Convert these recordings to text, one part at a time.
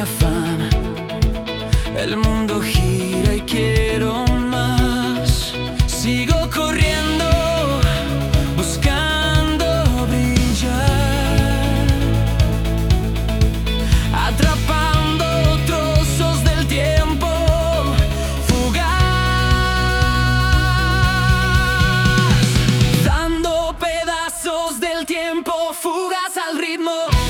afán. El mundo gira y quiero más. Sigo corriendo, buscando brillar, atrapando trozos del tiempo fugaz, dando pedazos del tiempo fugaz al ritmo.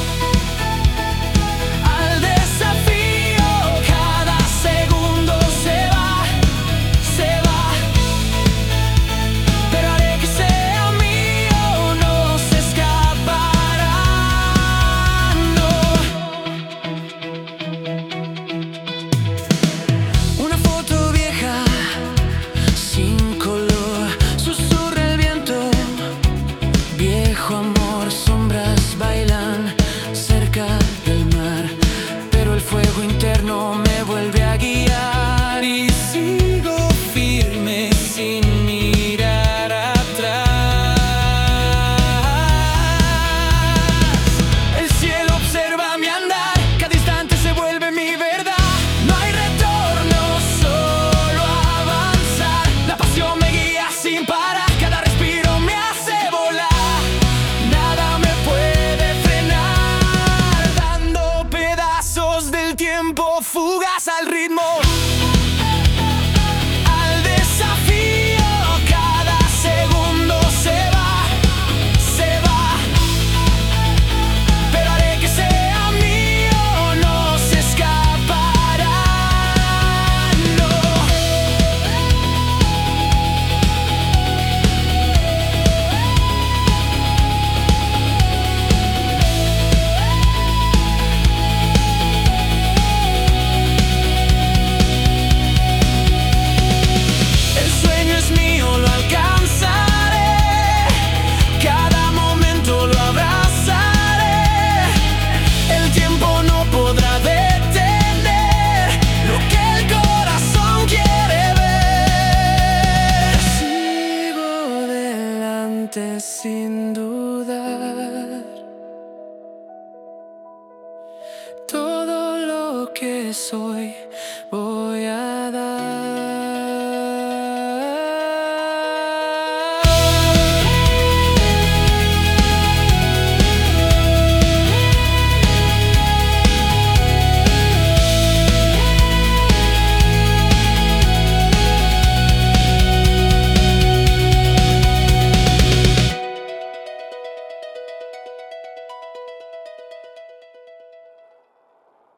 Amor, sombras bailan cerca del mar, pero el fuego interno me vuelve a guiar y sigo firme sin mirar atrás. El cielo observa mi andar, cada instante se vuelve mi verdad. No hay retorno, solo avanzar. La pasión me guía sin parar, cada respiro me hace volar. Tiempo fugaz al ritmo. Al desafío, cada segundo se va, pero haré que sea mío, no se escapará, sin dudar. Todo lo que soy